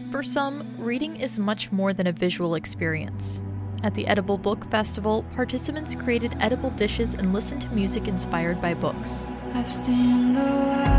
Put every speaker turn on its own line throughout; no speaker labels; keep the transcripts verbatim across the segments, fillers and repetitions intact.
For some, reading is much more than a visual experience. At the Edible Book Festival, participants created edible dishes and listened to music inspired by books.
I've seen the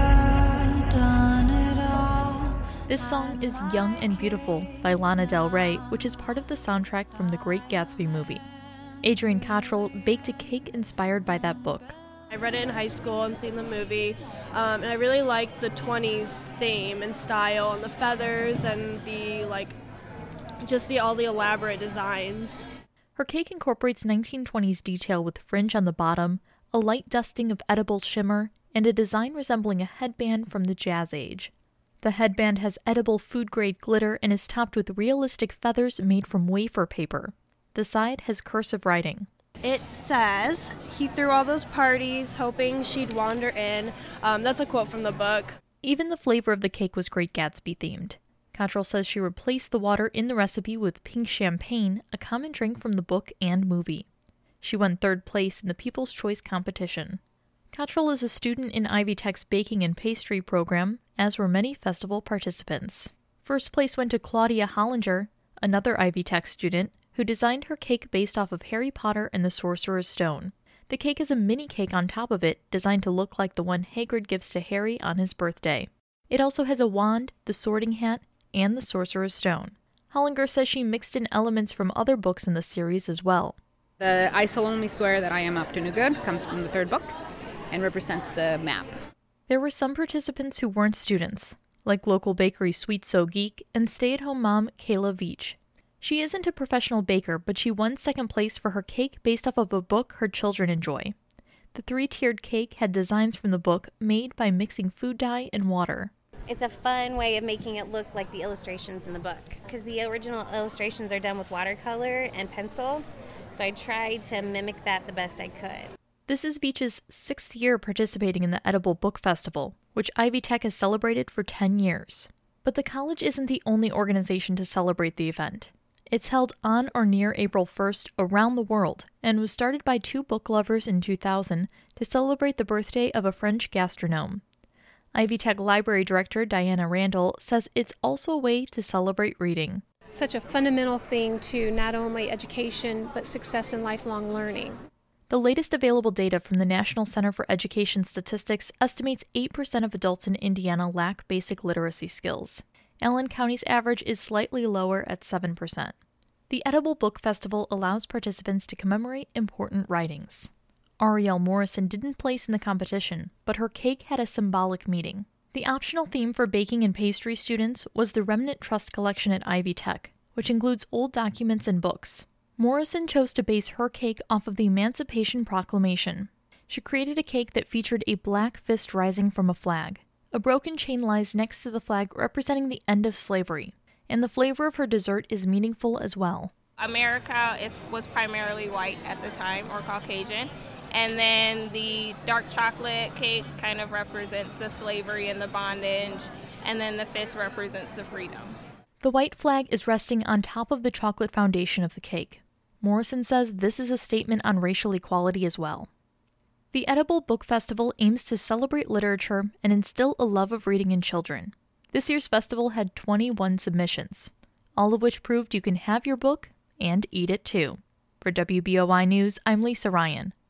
world, done it all.
This song is Young and Beautiful by Lana Del Rey, which is part of the soundtrack from The Great Gatsby movie. Adrienne Cottrell baked a cake inspired by that book.
I read it in high school and seen the movie, um, and I really liked the twenties theme and style and the feathers and the, like, just the all the elaborate designs.
Her cake incorporates nineteen twenties detail with fringe on the bottom, a light dusting of edible shimmer, and a design resembling a headband from the Jazz Age. The headband has edible food-grade glitter and is topped with realistic feathers made from wafer paper. The side has cursive writing.
It says, he threw all those parties hoping she'd wander in. Um, that's a quote from the book.
Even the flavor of the cake was Great Gatsby themed. Cottrell says she replaced the water in the recipe with pink champagne, a common drink from the book and movie. She won third place in the People's Choice competition. Cottrell is a student in Ivy Tech's baking and pastry program, as were many festival participants. First place went to Claudia Hollinger, another Ivy Tech student, who designed her cake based off of Harry Potter and the Sorcerer's Stone. The cake has a mini cake on top of it, designed to look like the one Hagrid gives to Harry on his birthday. It also has a wand, the sorting hat, and the Sorcerer's Stone. Hollinger says she mixed in elements from other books in the series as well.
The I solemnly swear that I am up to no good comes from the third book and represents the map.
There were some participants who weren't students, like local bakery Sweet So Geek and stay-at-home mom Kayla Veach. She isn't a professional baker, but she won second place for her cake based off of a book her children enjoy. The three-tiered cake had designs from the book made by mixing food dye and water.
It's a fun way of making it look like the illustrations in the book, because the original illustrations are done with watercolor and pencil, so I tried to mimic that the best I could.
This is Veach's sixth year participating in the Edible Book Festival, which Ivy Tech has celebrated for ten years. But the college isn't the only organization to celebrate the event. It's held on or near April first around the world, and was started by two book lovers in two thousand to celebrate the birthday of a French gastronome. Ivy Tech Library Director Diana Randall says it's also a way to celebrate reading.
Such a fundamental thing to not only education, but success in lifelong learning.
The latest available data from the National Center for Education Statistics estimates eight percent of adults in Indiana lack basic literacy skills. Allen County's average is slightly lower at seven percent. The Edible Book Festival allows participants to commemorate important writings. Arielle Morrison didn't place in the competition, but her cake had a symbolic meaning. The optional theme for baking and pastry students was the Remnant Trust collection at Ivy Tech, which includes old documents and books. Morrison chose to base her cake off of the Emancipation Proclamation. She created a cake that featured a black fist rising from a flag. A broken chain lies next to the flag representing the end of slavery, and the flavor of her dessert is meaningful as well.
America is, was primarily white at the time, or Caucasian, and then the dark chocolate cake kind of represents the slavery and the bondage, and then the fist represents the freedom.
The white flag is resting on top of the chocolate foundation of the cake. Morrison says this is a statement on racial equality as well. The Edible Book Festival aims to celebrate literature and instill a love of reading in children. This year's festival had twenty-one submissions, all of which proved you can have your book and eat it too. For W B O I News, I'm Lisa Ryan.